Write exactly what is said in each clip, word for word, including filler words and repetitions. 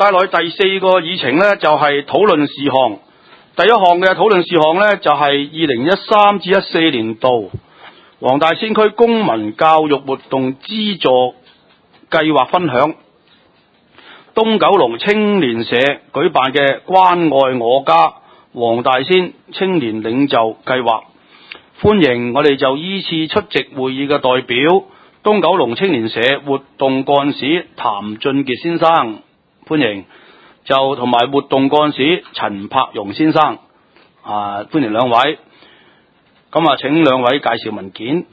帶來第四個議程呢，就係討論事項。第一項嘅討論事項呢，就係二零一三至一四年度黃大仙區公民教育活動資助計劃分享。東九龍青年社舉辦嘅關愛我家黃大仙青年領袖計劃，歡迎我哋就依次出席會議嘅代表東九龍青年社活動幹事譚俊傑先生，歡迎，就同埋活動幹事陳柏榮先生，啊，歡迎兩位。咁啊，請兩位介紹文件。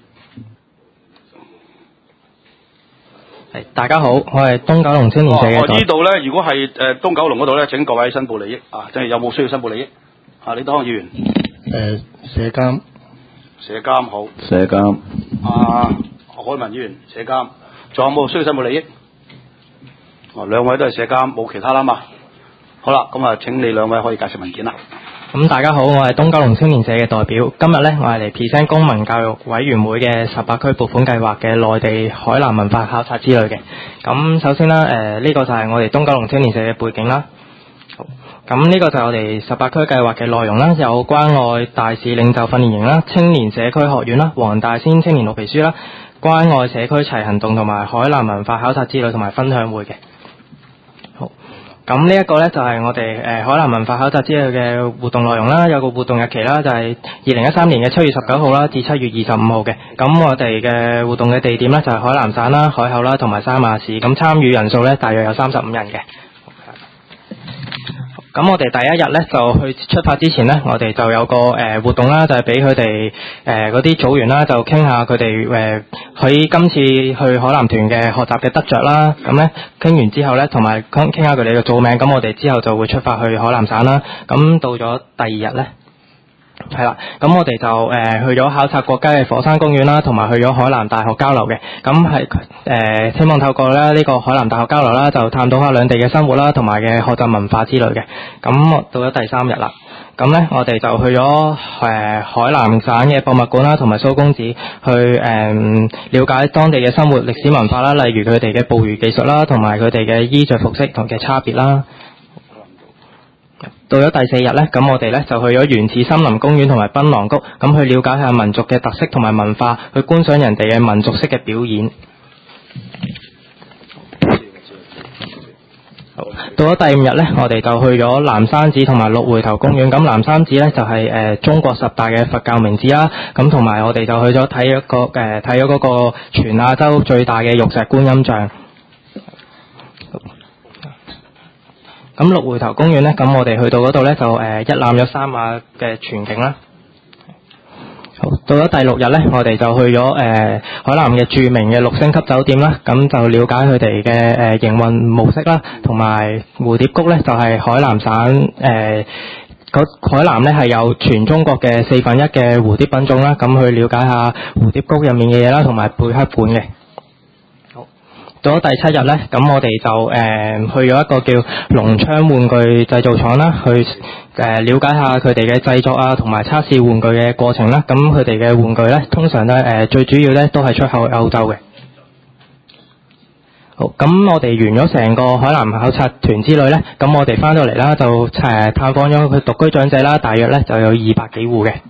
係，大家好，我係東九龍青年社嘅。 哦，我呢度咧，如果係誒、呃、東九龍嗰度咧，請各位申報利益啊，即係有冇需要申報利益？啊，李德康議員。 誒、呃，社監。 社監好。 社監。 啊，何海文議員，社監。仲有冇需要申報利益？哦，兩位都係社監，冇其他啦嘛。好啦，咁啊，請你兩位可以介紹文件啦。 咁大家好，我係東九龍青年社嘅代表。今日呢，我係嚟 present 公民教育委員會嘅十八區撥款計劃嘅內地海南文化考察之旅嘅。咁首先啦，誒、呃、呢、這個就係我哋東九龍青年社嘅背景啦。好，咁呢個就係我哋十八區計劃嘅內容啦，有關愛大使領袖訓練營啦、青年社區學院啦、黃大仙青年綠皮書啦、關愛社區齊行動同埋海南文化考察之旅同埋分享會嘅。好。咁呢一個呢，就係我哋誒海南文化考察之旅嘅活動內容啦，有個活動日期啦，就係二零一三年嘅七月十九號啦至七月二十五號嘅。咁我哋嘅活動嘅地點呢，就係海南省啦、海口啦同埋三亞市。咁參與人數呢，大約有三十五人嘅。咁我哋第一日呢，就去出發之前呢，我哋就有個誒、呃、活動啦，就係俾佢哋誒嗰啲組員啦，就傾下佢哋誒喺今次去海南團嘅學習嘅得着啦。咁呢傾完之後呢，同埋傾傾下佢哋嘅組名，咁我哋之後就會出發去海南省啦。咁到咗第二日呢，係啦，咁我哋就誒、呃、去咗考察國家嘅火山公園啦，同埋去咗海南大學交流嘅。咁係誒希望透過咧呢個海南大學交流啦，就探討下兩地嘅生活啦，同埋嘅學習文化之類嘅。咁到咗第三日啦，咁咧我哋就去咗誒、呃、海南省嘅博物館啦，同埋蘇公子去誒、呃、了解當地嘅生活歷史文化啦，例如佢哋嘅捕魚技術啦，同埋佢哋嘅衣着服飾同嘅差別啦。到咗第四日呢，咁我哋呢就去咗原始森林公園同埋檳榔谷，咁去了解下民族嘅特色同埋文化，去觀賞人哋嘅民族式嘅表演。好，到咗第五日呢，我哋就去咗南山寺同埋鹿回頭公園。咁南山寺呢，就係、是、誒、呃、中國十大嘅佛教名寺啦，咁同埋我哋就去咗睇一個誒睇咗嗰個全亞洲最大嘅玉石觀音像。咁鹿回頭公園呢，咁我哋去到嗰度呢，就誒、呃、一覽咗三亞嘅全景啦。好，到咗第六日呢，我哋就去咗誒、呃、海南嘅著名嘅六星級酒店啦，咁就了解佢哋嘅誒營運模式啦，同埋蝴蝶谷呢，就係、是、海南省誒、呃、海南呢係有全中國嘅四分一嘅蝴蝶品種啦，咁去了解下蝴蝶谷入面嘅嘢啦，同埋貝克館嘅。到咗第七日呢，咁我哋就誒、呃、去咗一個叫龍昌玩具製造廠啦，去誒、呃、了解下佢哋嘅製作啊，同埋測試玩具嘅過程啦。咁佢哋嘅玩具呢，通常咧誒、呃、最主要呢都係出口歐洲嘅。好，咁我哋完咗成個海南考察團之旅呢，咁我哋翻到嚟啦，就誒、呃、探訪咗佢獨居長者啦，大約呢就有二百幾戶嘅。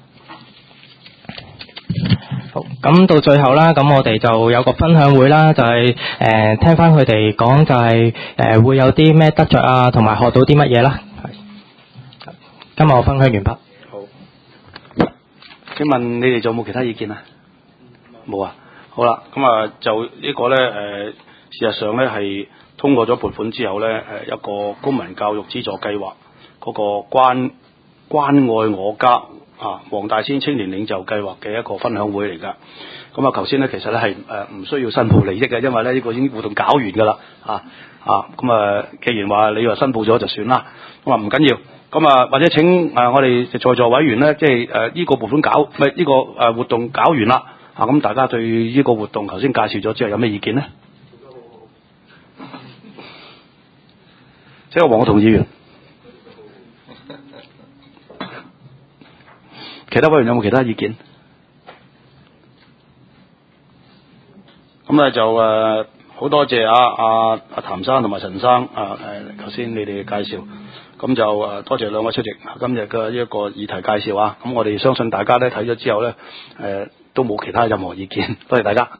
好，咁到最後啦，咁我哋就有個分享會啦，就係、是、誒、呃、聽翻佢哋講，就係、是、誒、呃、會有啲咩得着啊，同埋學到啲乜嘢啦。今日我分享完畢。 好，請問你哋仲有冇其他意見啊？冇啊。好啦，咁啊就呢個咧誒、呃，事實上咧係通過咗撥款之後咧，誒一個公民教育資助計劃嗰個關關愛我家啊，黃大仙青年領袖計劃嘅一個分享會嚟㗎。咁啊，頭先咧其實咧係誒唔需要申報利益嘅，因為咧呢個已經活動搞完㗎啦。啊啊，咁啊，既然話你話申報咗就算啦，咁啊唔緊要。咁啊，或者請誒我哋在座委員咧，即係誒呢個撥款搞，唔係呢個誒活動搞完啦。啊，咁大家對呢個活動頭先介紹咗之後有咩意見咧？即係黃國同議員。其他委員有冇其他意見？咁咧就誒、呃、 好多謝啊啊阿譚生同埋陳生啊誒頭先你哋嘅介紹，咁就誒多謝兩位出席今日嘅呢一個議題介紹啊，咁我哋相信大家咧睇咗之後咧誒、呃、都冇其他任何意見，多謝大家。